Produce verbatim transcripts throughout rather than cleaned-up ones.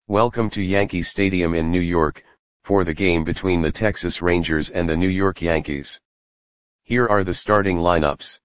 Welcome to Yankee Stadium in New York, for the game between the Texas Rangers and the New York Yankees. Here are the starting lineups.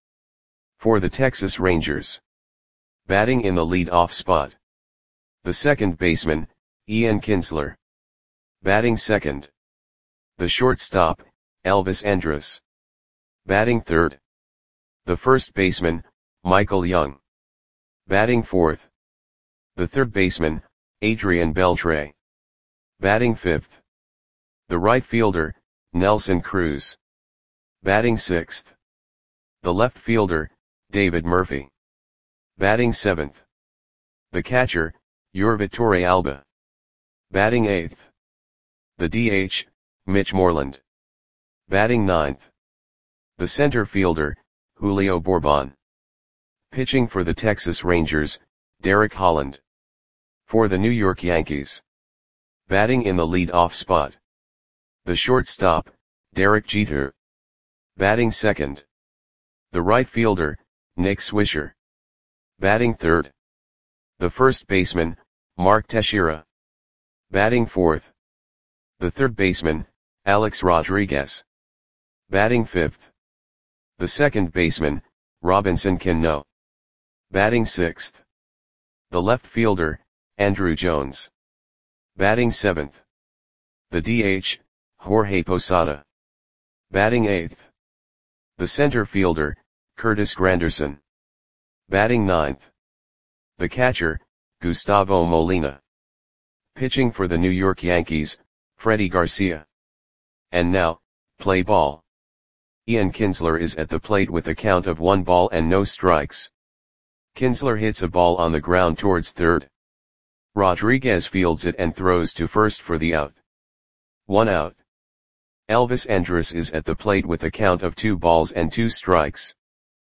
For the Texas Rangers. Batting in the lead-off spot. The second baseman, Ian Kinsler. Batting second. The shortstop, Elvis Andrus. Batting third. The first baseman, Michael Young. Batting fourth. The third baseman, Adrian Beltre. Batting fifth. The right fielder, Nelson Cruz. Batting sixth. The left fielder, David Murphy. Batting seventh. The catcher, Yorvitor Alba. Batting eighth. The D H, Mitch Moreland. Batting ninth. The center fielder, Julio Bourbon. Pitching for the Texas Rangers, Derek Holland. For the New York Yankees. Batting in the lead-off spot. The shortstop, Derek Jeter. Batting second. The right fielder, Nick Swisher. Batting third. The first baseman, Mark Teixeira. Batting fourth. The third baseman, Alex Rodriguez. Batting fifth. The second baseman, Robinson Cano. Batting sixth. The left fielder, Andruw Jones. Batting seventh. The D H, Jorge Posada. Batting eighth. The center fielder, Curtis Granderson. Batting ninth. The catcher, Gustavo Molina. Pitching for the New York Yankees, Freddie Garcia. And now, play ball. Ian Kinsler is at the plate with a count of one ball and no strikes. Kinsler hits a ball on the ground towards third. Rodriguez fields it and throws to first for the out. One out. Elvis Andrus is at the plate with a count of two balls and two strikes.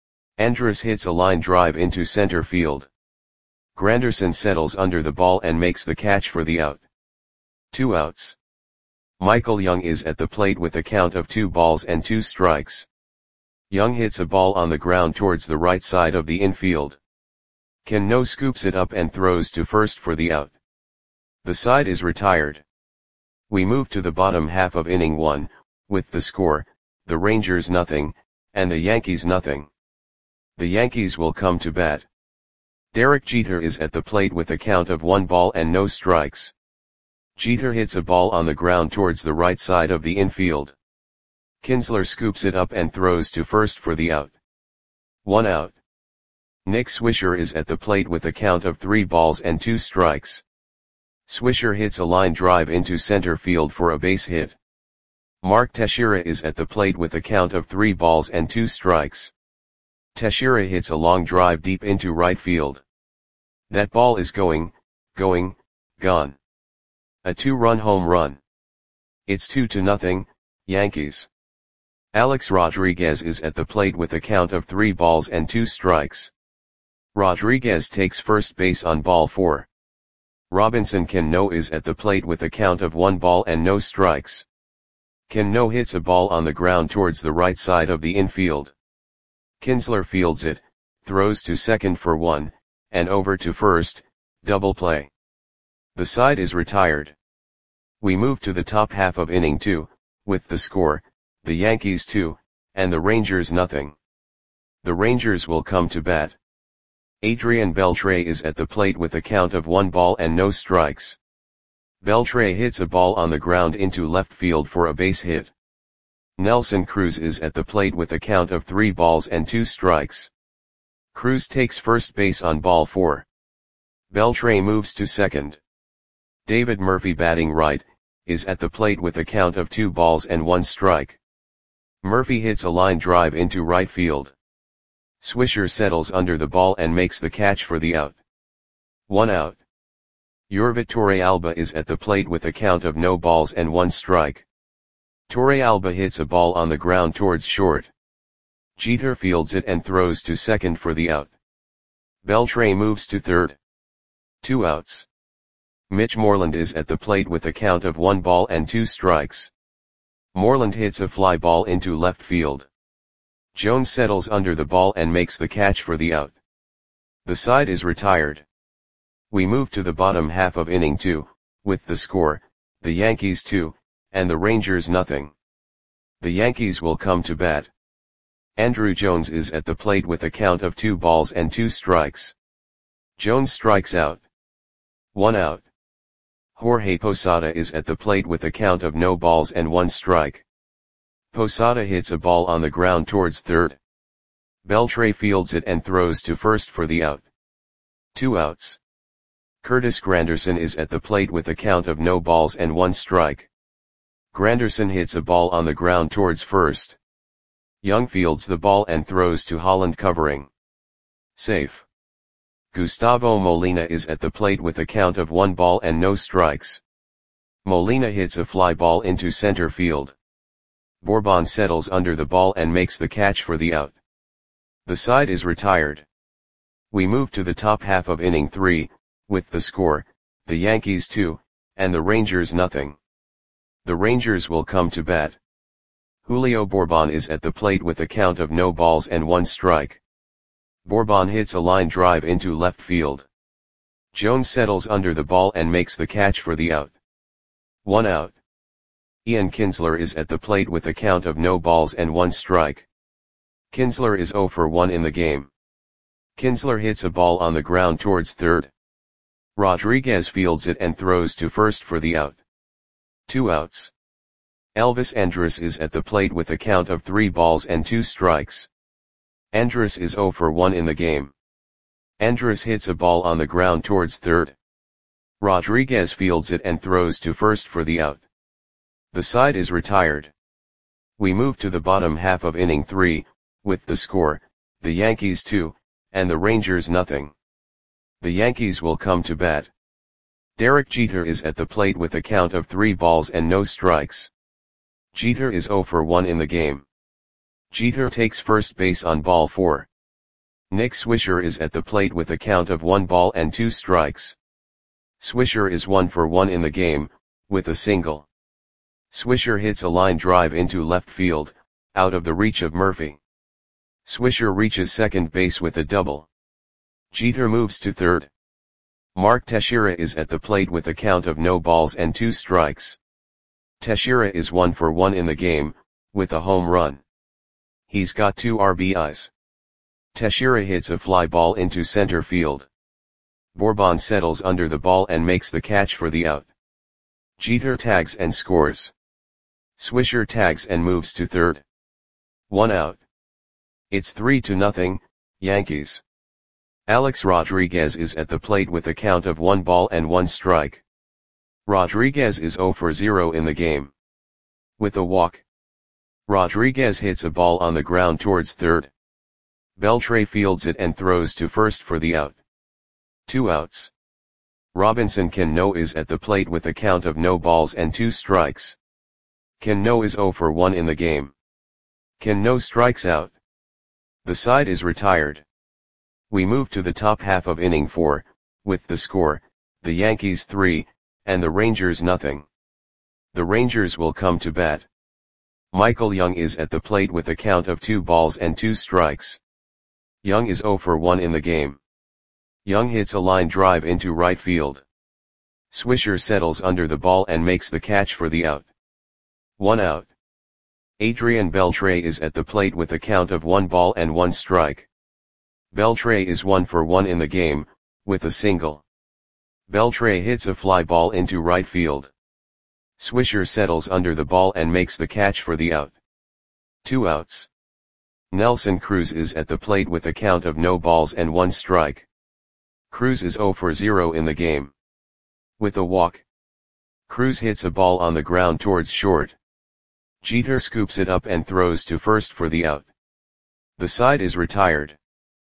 Andrus hits a line drive into center field. Granderson settles under the ball and makes the catch for the out. Two outs. Michael Young is at the plate with a count of two balls and two strikes. Young hits a ball on the ground towards the right side of the infield. Cano scoops it up and throws to first for the out. The side is retired. We move to the bottom half of inning one, with the score, the Rangers nothing, and the Yankees nothing. The Yankees will come to bat. Derek Jeter is at the plate with a count of one ball and no strikes. Jeter hits a ball on the ground towards the right side of the infield. Kinsler scoops it up and throws to first for the out. One out. Nick Swisher is at the plate with a count of three balls and two strikes. Swisher hits a line drive into center field for a base hit. Mark Teixeira is at the plate with a count of three balls and two strikes. Teixeira hits a long drive deep into right field. That ball is going, going, gone. A two-run home run. It's two to nothing, Yankees. Alex Rodriguez is at the plate with a count of three balls and two strikes. Rodriguez takes first base on ball four. Robinson Cano is at the plate with a count of one ball and no strikes. Cano hits a ball on the ground towards the right side of the infield. Kinsler fields it, throws to second for one, and over to first, double play. The side is retired. We move to the top half of inning two, with the score, the Yankees two, and the Rangers nothing. The Rangers will come to bat. Adrian Beltre is at the plate with a count of one ball and no strikes. Beltre hits a ball on the ground into left field for a base hit. Nelson Cruz is at the plate with a count of three balls and two strikes. Cruz takes first base on ball four. Beltre moves to second. David Murphy, batting right, is at the plate with a count of two balls and one strike. Murphy hits a line drive into right field. Swisher settles under the ball and makes the catch for the out. One out. Yorvitor Alba is at the plate with a count of no balls and one strike. Torre Alba hits a ball on the ground towards short. Jeter fields it and throws to second for the out. Beltre moves to third. Two outs. Mitch Moreland is at the plate with a count of one ball and two strikes. Moreland hits a fly ball into left field. Jones settles under the ball and makes the catch for the out. The side is retired. We move to the bottom half of inning two, with the score, the Yankees two, and the Rangers nothing. The Yankees will come to bat. Andruw Jones is at the plate with a count of two balls and two strikes. Jones strikes out. One out. Jorge Posada is at the plate with a count of no balls and one strike. Posada hits a ball on the ground towards third. Beltre fields it and throws to first for the out. Two outs. Curtis Granderson is at the plate with a count of no balls and one strike. Granderson hits a ball on the ground towards first. Young fields the ball and throws to Holland covering. Safe. Gustavo Molina is at the plate with a count of one ball and no strikes. Molina hits a fly ball into center field. Bourbon settles under the ball and makes the catch for the out. The side is retired. We move to the top half of inning three, with the score, the Yankees two, and the Rangers nothing. The Rangers will come to bat. Julio Bourbon is at the plate with a count of no balls and one strike. Bourbon hits a line drive into left field. Jones settles under the ball and makes the catch for the out. One out. Ian Kinsler is at the plate with a count of no balls and one strike. Kinsler is oh for one in the game. Kinsler hits a ball on the ground towards third. Rodriguez fields it and throws to first for the out. Two outs. Elvis Andrus is at the plate with a count of three balls and two strikes. Andrus is oh for one in the game. Andrus hits a ball on the ground towards third. Rodriguez fields it and throws to first for the out. The side is retired. We move to the bottom half of inning three, with the score, the Yankees two, and the Rangers nothing. The Yankees will come to bat. Derek Jeter is at the plate with a count of three balls and no strikes. Jeter is oh for one in the game. Jeter takes first base on ball four. Nick Swisher is at the plate with a count of one ball and two strikes. Swisher is one for one in the game, with a single. Swisher hits a line drive into left field, out of the reach of Murphy. Swisher reaches second base with a double. Jeter moves to third. Mark Teixeira is at the plate with a count of no balls and two strikes. Teixeira is one for one in the game, with a home run. He's got two R B Is. Teixeira hits a fly ball into center field. Bourbon settles under the ball and makes the catch for the out. Jeter tags and scores. Swisher tags and moves to third. One out. It's three to nothing, Yankees. Alex Rodriguez is at the plate with a count of one ball and one strike. Rodriguez is oh for zero in the game. With a walk. Rodriguez hits a ball on the ground towards third. Beltre fields it and throws to first for the out. Two outs. Robinson Cano is at the plate with a count of no balls and two strikes. Cano is oh for one in the game. Cano strikes out. The side is retired. We move to the top half of inning four, with the score, the Yankees three, and the Rangers nothing. The Rangers will come to bat. Michael Young is at the plate with a count of two balls and two strikes. Young is oh for one in the game. Young hits a line drive into right field. Swisher settles under the ball and makes the catch for the out. One out. Adrian Beltre is at the plate with a count of one ball and one strike. Beltre is one for one in the game, with a single. Beltre hits a fly ball into right field. Swisher settles under the ball and makes the catch for the out. Two outs. Nelson Cruz is at the plate with a count of no balls and one strike. Cruz is oh for zero in the game. With a walk. Cruz hits a ball on the ground towards short. Jeter scoops it up and throws to first for the out. The side is retired.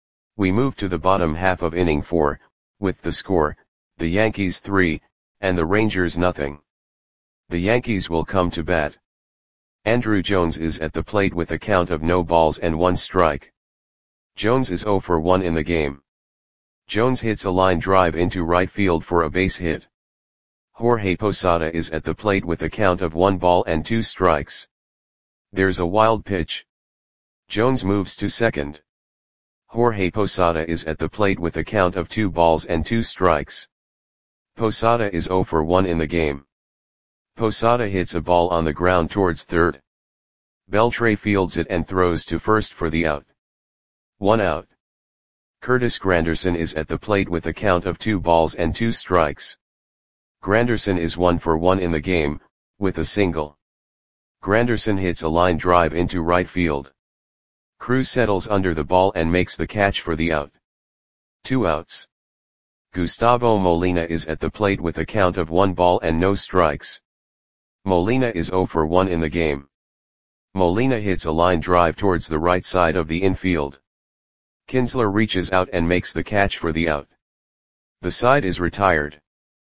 We move to the bottom half of inning four, with the score, the Yankees three, and the Rangers nothing. The Yankees will come to bat. Andruw Jones is at the plate with a count of no balls and one strike. Jones is oh for one in the game. Jones hits a line drive into right field for a base hit. Jorge Posada is at the plate with a count of one ball and two strikes. There's a wild pitch. Jones moves to second. Jorge Posada is at the plate with a count of two balls and two strikes. Posada is zero for one in the game. Posada hits a ball on the ground towards third. Beltre fields it and throws to first for the out. One out. Curtis Granderson is at the plate with a count of two balls and two strikes. Granderson is one for one in the game, with a single. Granderson hits a line drive into right field. Cruz settles under the ball and makes the catch for the out. Two outs. Gustavo Molina is at the plate with a count of one ball and no strikes. Molina is zero for one in the game. Molina hits a line drive towards the right side of the infield. Kinsler reaches out and makes the catch for the out. The side is retired.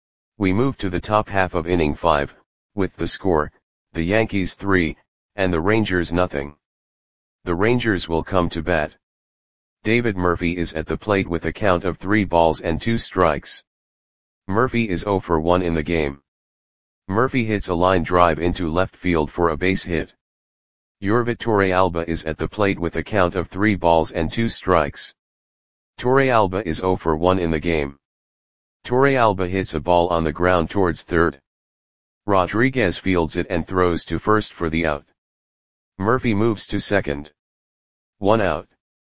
We move to the top half of inning five, with the score, the Yankees three, and the Rangers nothing. The Rangers will come to bat. David Murphy is at the plate with a count of three balls and two strikes. Murphy is zero for one in the game. Murphy hits a line drive into left field for a base hit. Yorvit Torrealba is at the plate with a count of three balls and two strikes. Torrealba is zero for one in the game. Torrealba hits a ball on the ground towards third. Rodriguez fields it and throws to first for the out. Murphy moves to second. One out.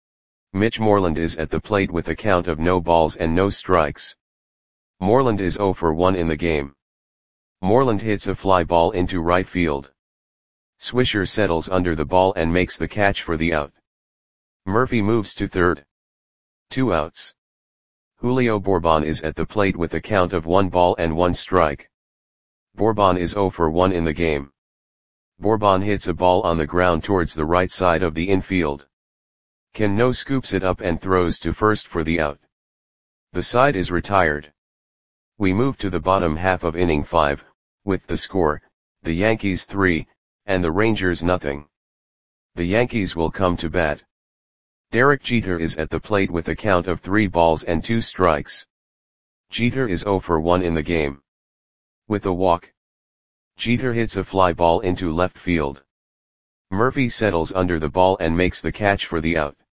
Mitch Moreland is at the plate with a count of no balls and no strikes. Moreland is zero for one in the game. Moreland hits a fly ball into right field. Swisher settles under the ball and makes the catch for the out. Murphy moves to third. Two outs. Julio Bourbon is at the plate with a count of one ball and one strike. Bourbon is zero for one in the game. Bourbon hits a ball on the ground towards the right side of the infield. Cano scoops it up and throws to first for the out. The side is retired. We move to the bottom half of inning five, with the score, the Yankees three, and the Rangers nothing. The Yankees will come to bat. Derek Jeter is at the plate with a count of three balls and two strikes. Jeter is zero for one in the game. With a walk. Jeter hits a fly ball into left field. Murphy settles under the ball and makes the catch for the out.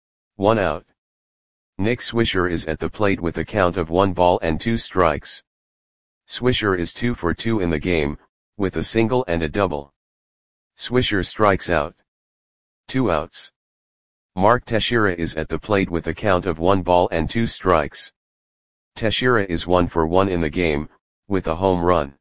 One out. Nick Swisher is at the plate with a count of one ball and two strikes. Swisher is two for two in the game, with a single and a double. Swisher strikes out. Two outs. Mark Teixeira is at the plate with a count of one ball and two strikes. Teixeira is one for one in the game, with a home run.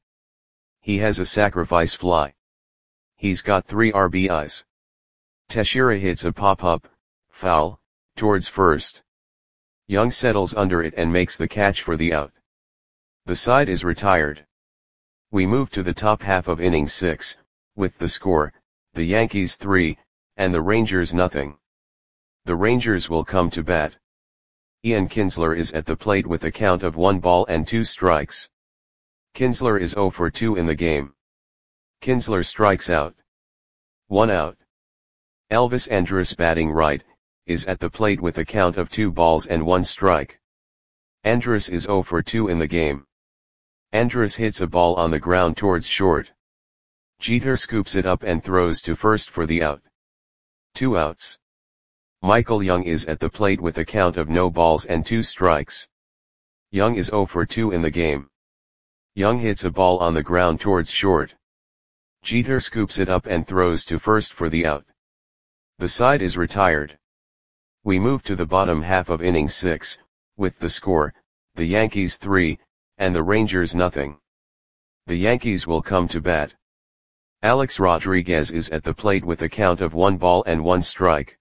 He has a sacrifice fly. He's got three R B Is. Teixeira hits a pop-up, foul, towards first. Young settles under it and makes the catch for the out. The side is retired. We move to the top half of inning six, with the score, the Yankees three, and the Rangers nothing. The Rangers will come to bat. Ian Kinsler is at the plate with a count of one ball and two strikes. Kinsler is zero for two in the game. Kinsler strikes out. One out. Elvis Andrus batting right, is at the plate with a count of two balls and one strike. Andrus is zero for two in the game. Andrus hits a ball on the ground towards short. Jeter scoops it up and throws to first for the out. Two outs. Michael Young is at the plate with a count of no balls and two strikes. Young is zero for two in the game. Young hits a ball on the ground towards short. Jeter scoops it up and throws to first for the out. The side is retired. We move to the bottom half of inning six, with the score, the Yankees three, and the Rangers nothing. The Yankees will come to bat. Alex Rodriguez is at the plate with a count of one ball and one strike.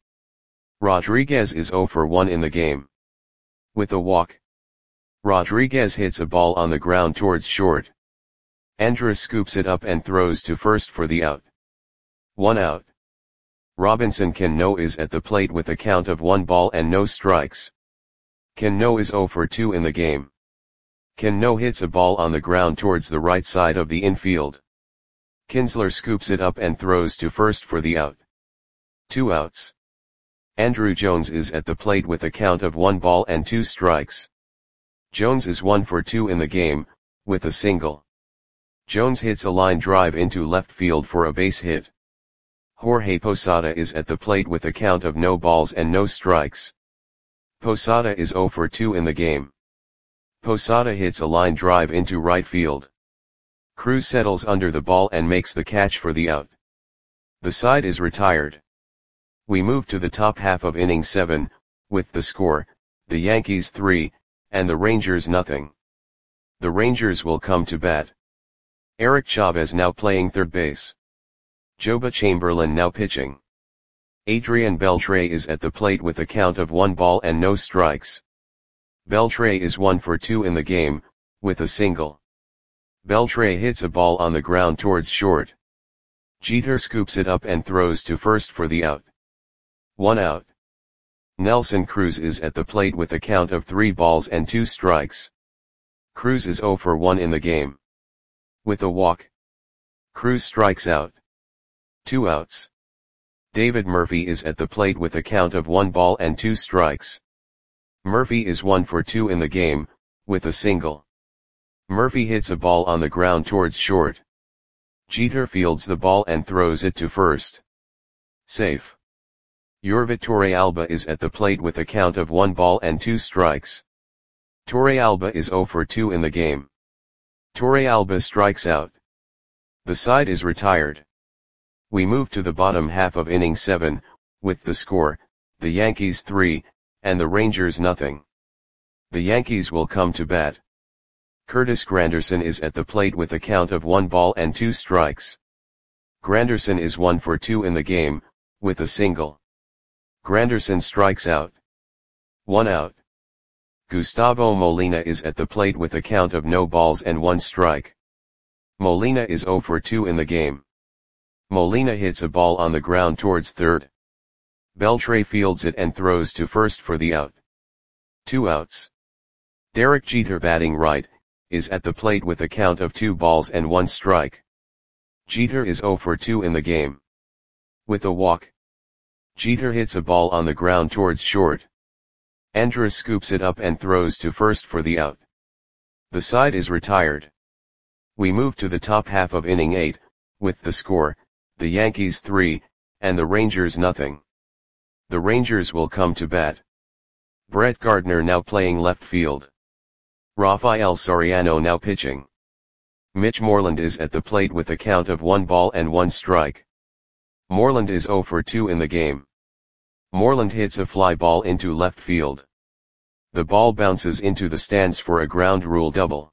Rodriguez is zero for one in the game. With a walk. Rodriguez hits a ball on the ground towards short. Andrus scoops it up and throws to first for the out. One out. Robinson Cano is at the plate with a count of one ball and no strikes. Cano is zero for two in the game. Cano hits a ball on the ground towards the right side of the infield. Kinsler scoops it up and throws to first for the out. Two outs. Andruw Jones is at the plate with a count of one ball and two strikes. Jones is one for two in the game, with a single. Jones hits a line drive into left field for a base hit. Jorge Posada is at the plate with a count of no balls and no strikes. Posada is zero for two in the game. Posada hits a line drive into right field. Cruz settles under the ball and makes the catch for the out. The side is retired. We move to the top half of inning seven, with the score, the Yankees three, and the Rangers nothing. The Rangers will come to bat. Eric Chavez now playing third base. Joba Chamberlain now pitching. Adrian Beltre is at the plate with a count of one ball and no strikes. Beltre is one for two in the game, with a single. Beltre hits a ball on the ground towards short. Jeter scoops it up and throws to first for the out. One out. Nelson Cruz is at the plate with a count of three balls and two strikes. Cruz is zero for one in the game. With a walk. Cruz strikes out. Two outs. David Murphy is at the plate with a count of one ball and two strikes. Murphy is one for two in the game, with a single. Murphy hits a ball on the ground towards short. Jeter fields the ball and throws it to first. Safe. Yorvit Torrealba is at the plate with a count of one ball and two strikes. Torrealba is zero for two in the game. Torrealba strikes out. The side is retired. We move to the bottom half of inning seven, with the score, the Yankees three, and the Rangers nothing. The Yankees will come to bat. Curtis Granderson is at the plate with a count of one ball and two strikes. Granderson is one for two in the game, with a single. Granderson strikes out. One out. Gustavo Molina is at the plate with a count of no balls and one strike. Molina is zero for two in the game. Molina hits a ball on the ground towards third. Beltre fields it and throws to first for the out. Two outs. Derek Jeter batting right, is at the plate with a count of two balls and one strike. Jeter is zero for two in the game. With a walk. Jeter hits a ball on the ground towards short. Andrus scoops it up and throws to first for the out. The side is retired. We move to the top half of inning eight, with the score, the Yankees three, and the Rangers nothing. The Rangers will come to bat. Brett Gardner now playing left field. Rafael Soriano now pitching. Mitch Moreland is at the plate with a count of one ball and one strike. Moreland is zero for two in the game. Moreland hits a fly ball into left field. The ball bounces into the stands for a ground rule double.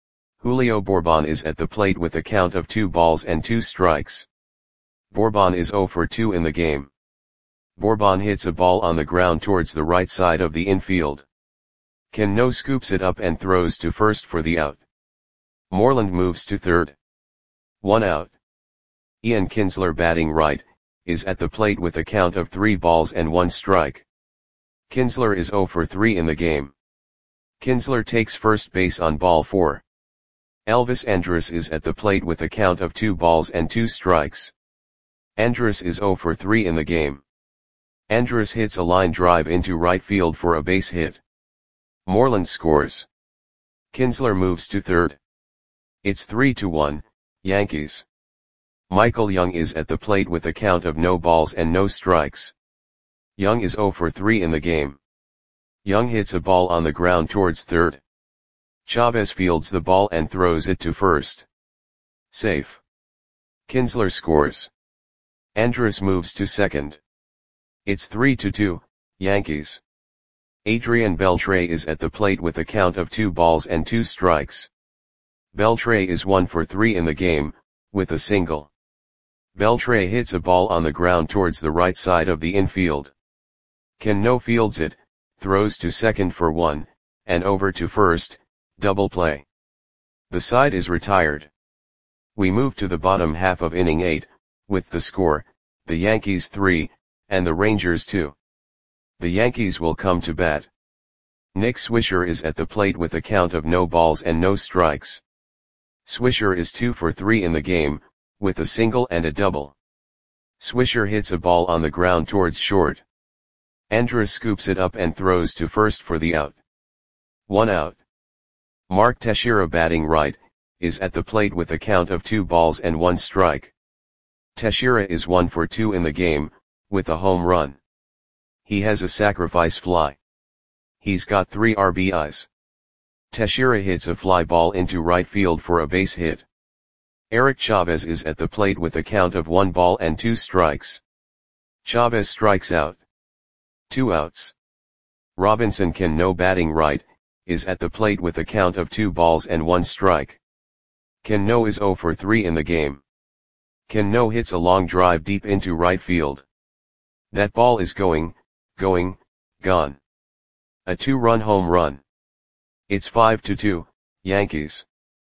Julio Bourbon is at the plate with a count of two balls and two strikes. Bourbon is zero for two in the game. Bourbon hits a ball on the ground towards the right side of the infield. Cano scoops it up and throws to first for the out. Moreland moves to third. One out. Ian Kinsler batting right, is at the plate with a count of three balls and one strike. Kinsler is zero for three in the game. Kinsler takes first base on ball four. Elvis Andrus is at the plate with a count of two balls and two strikes. Andrus is zero for three in the game. Andrus hits a line drive into right field for a base hit. Moreland scores. Kinsler moves to third. It's three to one, Yankees. Michael Young is at the plate with a count of no balls and no strikes. Young is zero for three in the game. Young hits a ball on the ground towards third. Chavez fields the ball and throws it to first. Safe. Kinsler scores. Andrus moves to second. It's three to two, Yankees. Adrian Beltre is at the plate with a count of two balls and two strikes. Beltre is one for three in the game, with a single. Beltre hits a ball on the ground towards the right side of the infield. Cano fields it, throws to second for one, and over to first, double play. The side is retired. We move to the bottom half of inning eight, with the score, the Yankees three, and the Rangers two. The Yankees will come to bat. Nick Swisher is at the plate with a count of no balls and no strikes. Swisher is two for three in the game, with a single and a double. Swisher hits a ball on the ground towards short. Andrus scoops it up and throws to first for the out. One out. Mark Teixeira batting right, is at the plate with a count of two balls and one strike. Teixeira is one for two in the game, with a home run. He has a sacrifice fly. He's got three R B Is. Teixeira hits a fly ball into right field for a base hit. Eric Chavez is at the plate with a count of one ball and two strikes. Chavez strikes out. Two outs. Robinson Cano, batting right, is at the plate with a count of two balls and one strike. Cano is zero for three in the game. Cano hits a long drive deep into right field. That ball is going, going, gone. A two-run home run. It's five to two, Yankees.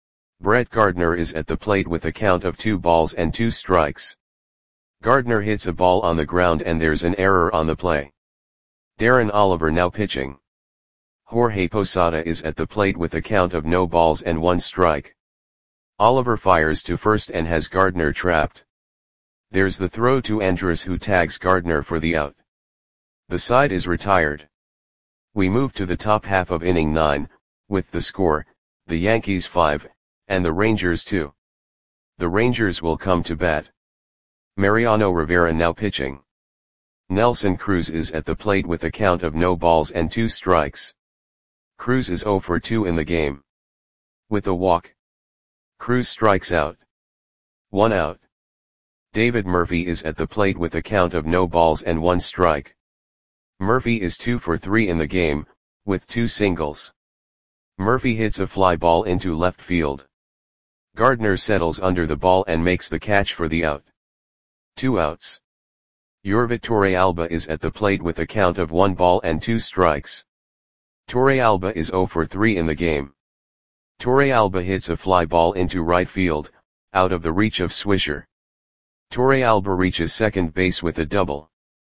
Brett Gardner is at the plate with a count of two balls and two strikes. Gardner hits a ball on the ground and there's an error on the play. Darren Oliver now pitching. Jorge Posada is at the plate with a count of no balls and one strike. Oliver fires to first and has Gardner trapped. There's the throw to Andrus, who tags Gardner for the out. The side is retired. We move to the top half of inning nine, with the score, the Yankees five, and the Rangers two. The Rangers will come to bat. Mariano Rivera now pitching. Nelson Cruz is at the plate with a count of no balls and two strikes. Cruz is zero for two in the game. With a walk, Cruz strikes out. One out. David Murphy is at the plate with a count of no balls and one strike. Murphy is two for three in the game, with two singles. Murphy hits a fly ball into left field. Gardner settles under the ball and makes the catch for the out. Two outs. Yorvit Torrealba is at the plate with a count of one ball and two strikes. Torrealba is zero for three in the game. Torrealba hits a fly ball into right field, out of the reach of Swisher. Torrealba reaches second base with a double.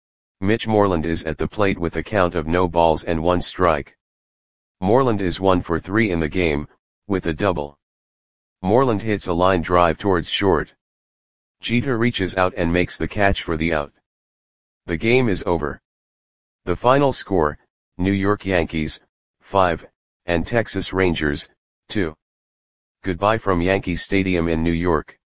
Mitch Moreland is at the plate with a count of no balls and one strike. Moreland is one for three in the game, with a double. Moreland hits a line drive towards short. Jeter reaches out and makes the catch for the out. The game is over. The final score, New York Yankees, five, and Texas Rangers, two. Goodbye from Yankee Stadium in New York.